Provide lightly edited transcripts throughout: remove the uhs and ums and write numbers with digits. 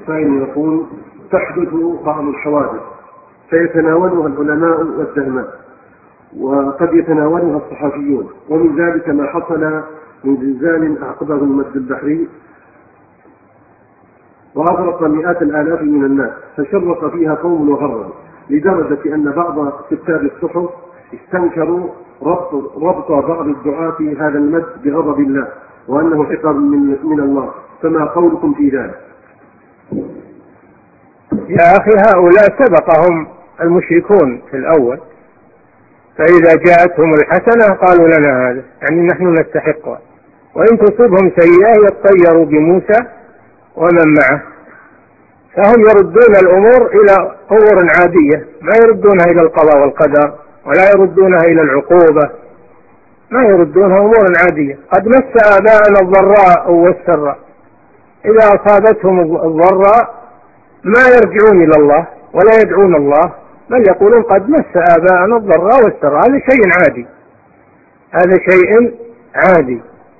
السائل يقول: تحدث بعض الحوادث فيتناولها العلماء والزعماء وقد يتناولها الصحفيون، ومن ذلك ما حصل من زلزال أعقبه المد البحري وأغرق مئات الآلاف من الناس، فشرق فيها قوم وغرب، لدرجة أن بعض كتاب الصحف استنكروا ربط بعض الدعاة في هذا المد بغضب الله وأنه عقاب من الله، فما قولكم في ذلك؟ يا أخي، هؤلاء سبقهم المشركون في الأول، فإذا جاءتهم الحسنة قالوا لنا هذا، يعني نحن نستحقها، وإن تصبهم سيئة يطيروا بموسى ومن معه، فهم يردون الأمور إلى أمور عادية، ما يردونها إلى القضاء والقدر، ولا يردونها إلى العقوبة، ما يردونها أمور عادية. قد مس آباءنا الضراء والسراء، إذا أصابتهم الضراء ما يرجعون إلى الله ولا يدعون الله، بل يقولون قد مس آباءنا الضراء والسراء. هذا شيء عادي، هذا شيء عادي.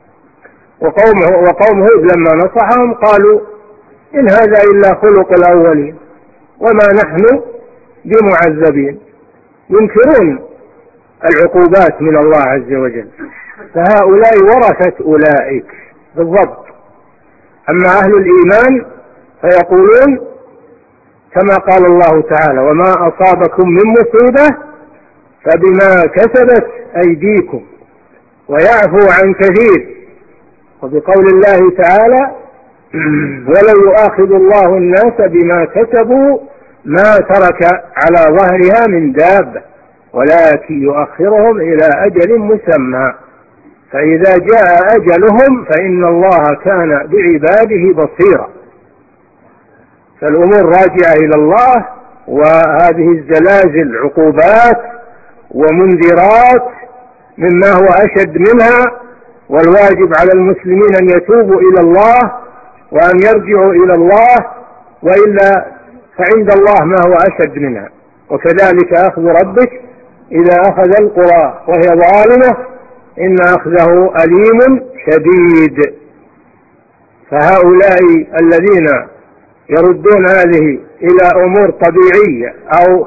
وقوم هود لما نصحهم قالوا: إن هذا إلا خلق الأولين وما نحن بمعذبين. ينكرون العقوبات من الله عز وجل، فهؤلاء ورثة أولئك بالضبط. أما أهل الإيمان فيقولون كما قال الله تعالى: وما أصابكم من مصيبة فبما كسبت أيديكم ويعفو عن كثير. وبقول الله تعالى: ولو يؤاخذ الله الناس بما كسبوا ما ترك على ظهرها من دابة ولكن يؤخرهم إلى أجل مسمى، فإذا جاء أجلهم فإن الله كان بعباده بصيرا. فالأمور راجعة إلى الله، وهذه الزلازل عقوبات ومنذرات مما هو أشد منها، والواجب على المسلمين أن يتوبوا إلى الله وأن يرجعوا إلى الله، وإلا فعند الله ما هو أشد منها. وكذلك أخذ ربك إذا أخذ القرى وهي ظالمة إن أخذه أليم شديد. فهؤلاء الذين يردون هذه إلى أمور طبيعية أو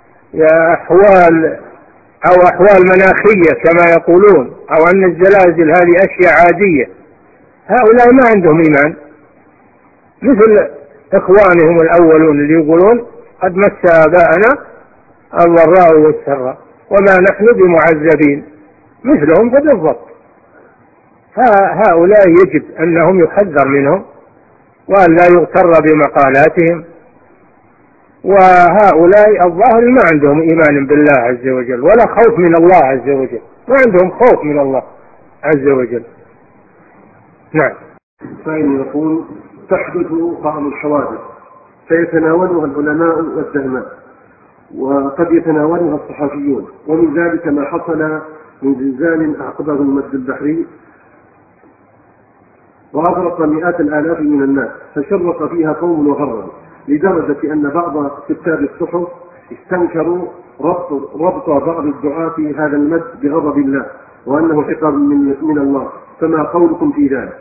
أحوال مناخية كما يقولون، أو أن الزلازل هذه أشياء عادية، هؤلاء ما عندهم إيمان، مثل إخوانهم الأولون اللي يقولون قد مس آباءنا الضراء والسراء وما نحن بمعذبين، مثلهم بالضبط. هؤلاء يجب أنهم يحذر منهم وأن لا يغتر بمقالاتهم، وهؤلاء الظاهر ما عندهم إيمان بالله عز وجل ولا خوف من الله عز وجل، ما عندهم خوف من الله عز وجل. نعم. السائل يقول: تحدث بعض الحوادث فيتناولها العلماء والزعماء وقد يتناولها الصحفيون، ومن ذلك ما حصل من زلزال أعقبه المد البحري وأغرق مئات الآلاف من الناس، فشرق فيها قوم وغرب، لدرجة أن بعض كتاب الصحف استنكروا ربط بعض الدعاة في هذا المد بغضب الله وأنه عقاب من الله، فما قولكم في ذلك؟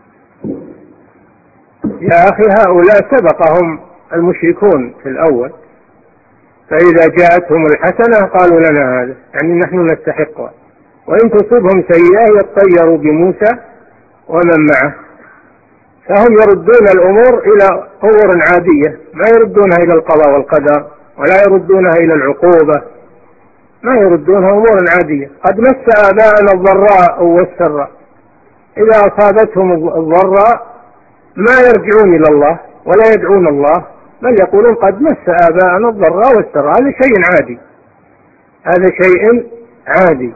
يا أخي، هؤلاء سبقهم المشركون في الأول، فإذا جاءتهم الحسنة قالوا لنا هذا، يعني نحن نستحقها، وإن تصبهم سيئة يطيروا بموسى ومن معه، فهم يردون الأمور إلى أمور عادية، ما يردونها إلى القضاء والقدر، ولا يردونها إلى العقوبة، ما يردونها أمور عادية. قد مس آباءنا الضراء والسراء، إذا أصابتهم الضراء ما يرجعون إلى الله ولا يدعون الله، بل يقولون قد مس آباءنا الضراء والسراء. هذا شيء عادي، هذا شيء عادي.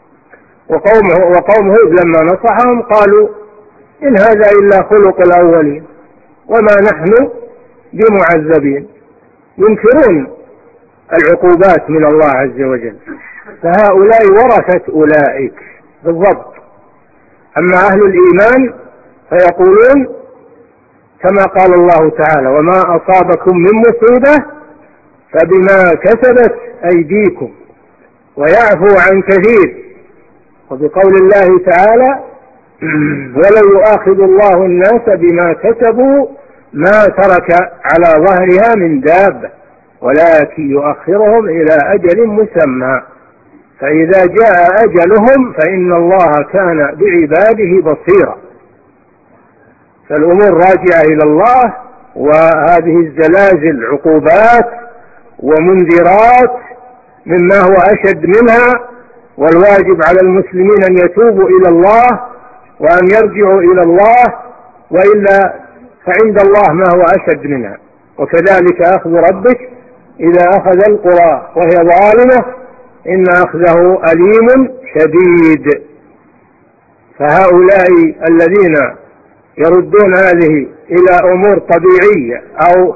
وقوم هود لما نصحهم قالوا: إن هذا إلا خلق الأولين وما نحن بمعذبين. ينكرون العقوبات من الله عز وجل، فهؤلاء ورثة أولئك بالضبط. أما أهل الإيمان فيقولون كما قال الله تعالى: وما أصابكم من مصيبة فبما كسبت أيديكم ويعفو عن كثير. وبقول الله تعالى: ولو يؤاخذ الله الناس بما كسبوا ما ترك على ظهرها من دابة، ولكن يؤخرهم إلى أجل مسمى، فإذا جاء أجلهم فإن الله كان بعباده بصيرا. فالأمور راجعة إلى الله، وهذه الزلازل عقوبات ومنذرات مما هو أشد منها، والواجب على المسلمين أن يتوبوا إلى الله وأن يرجعوا إلى الله، وإلا فعند الله ما هو أشد منها. وكذلك أخذ ربك إذا أخذ القرى وهي ظالمة إن أخذه أليم شديد. فهؤلاء الذين يردون هذه إلى أمور طبيعية أو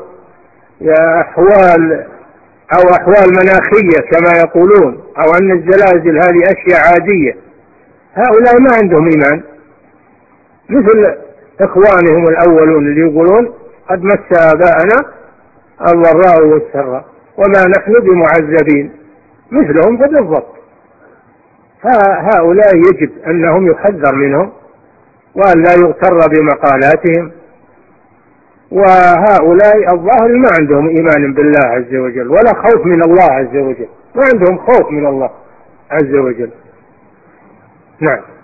أحوال مناخية كما يقولون، أو أن الزلازل هذه أشياء عادية، هؤلاء ما عندهم إيمان، مثل إخوانهم الأولون اللي يقولون قد مس آباءنا الضراء والسراء وما نحن بمعذبين، مثلهم بالضبط. هؤلاء يجب أنهم يحذر منهم وأن لا يغتر بمقالاتهم. وهؤلاء الظاهر ما عندهم إيمان بالله عز وجل ولا خوف من الله عز وجل، ما عندهم خوف من الله عز وجل. نعم.